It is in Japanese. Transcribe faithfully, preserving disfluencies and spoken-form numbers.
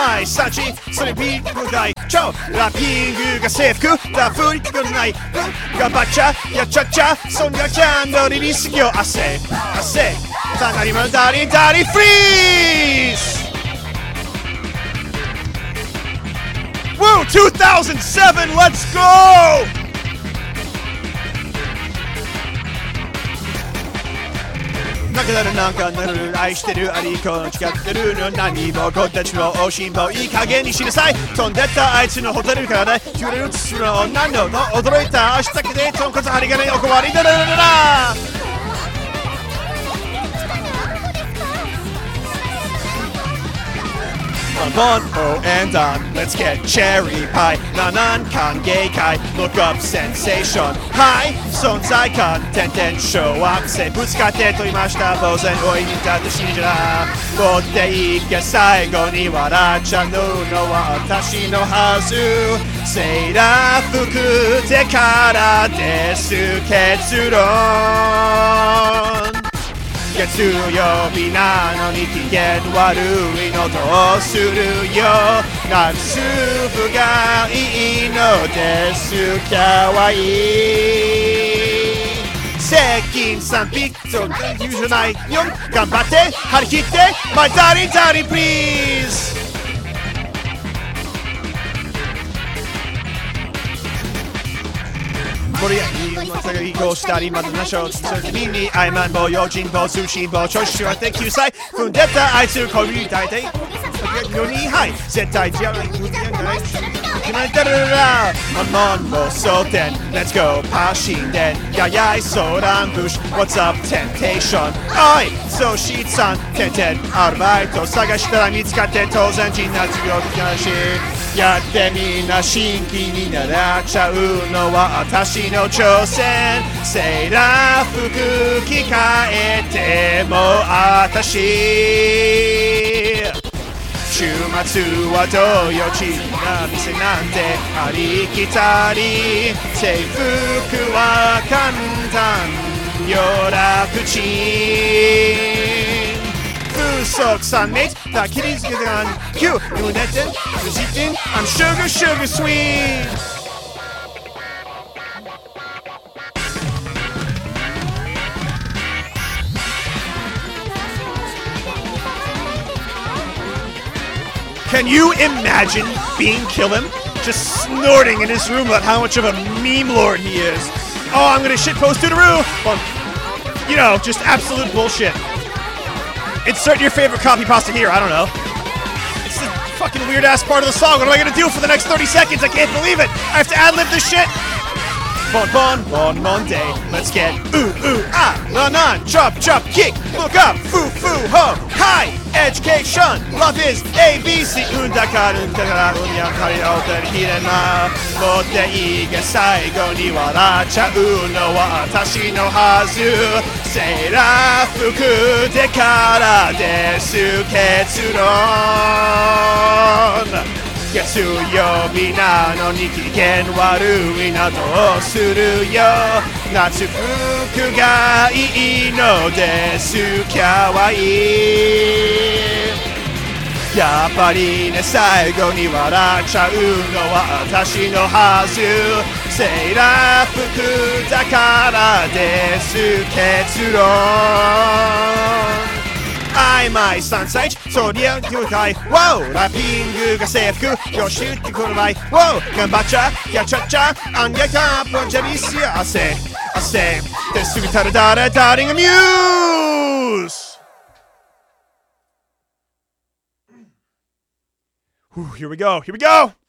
昧サチそれビートがい超ラッピングが制服ダフリックがないガバチャやちゃちゃそんなちゃんのリリース業汗汗たなりまだりだりフリーズWoo! two thousand seven, let's go! なんかなるなんかなる愛してるありこの誓ってるの何もこたちのおしんぼいい加減にしなさい飛んでったあいつのホテルからね揺れるつの女のの驚いた明日だけでとんこつ針金おこわりだららららOn, oh, and on, let's get cherry pie. Nanan kan gay kai, look up sensation. Hi, son zai kan, ten ten show up. Say, butsukate to imashita, bozen, oi, nita to shinjira. Botte ike saigo ni waracha nu no wa atashi no hazu. Seira fuku te kara desu ketsuron.月曜日なのに機嫌悪いのどうするよなんスープがいいのですかわいい接近さんピッツォ言うじゃないよ頑張って張り切って My darling darling pleaseこれやりまさが移行したりまだなしょそれで耳にアイマンボ用心棒通信棒調子はって救済踏んでったあいつこび大体よにはい絶対じゃない決まったららマンモンも争点 Let's go パシンでややい相談ブッシュ What's up temptation おいそうシーツさんてんてんアルバイト探したら見つかって当然人な授業的なしやってみんな新規になっちゃうのは私の挑戦セーラー服着替えても私週末はどよちな店なんてありきたり制服は簡単よ楽ちん風速さんメートルだ切りつけてがきゅう胸点無事点 I'm sugar sugar sweet Can you imagine being Killim? Just snorting in his room about how much of a meme lord he is. Oh, I'm gonna shitpost Doodaroo! Well, you know, just absolute bullshit. Insert your favorite copy pasta here, I don't know. It's the fucking weird ass part of the song. What am I gonna do for the next thirty seconds? I can't believe it! I have to ad-lib this shit! Bon bon bon Monday, let's get ooh ooh ah la na chop chop kick look up foo foo ho hi education love is A B C うんだからうんだからうんやかりおてりひれな持っていいが最後に笑っちゃうのは私のはずセーラー服でからです結論月曜日なのに機嫌悪いなどうするよ夏服がいいのですかわいいやっぱりね最後に笑っちゃうのは私のはずセーラー服だからです結論曖昧さんさいいちそりゃ業界 Wow ラッピングが制服よしってこの場合 Wow 頑張っちゃやっちゃっちゃあんやかプロジェビスや汗汗ですぐたらだらダーリングミュース Here we go, here we go!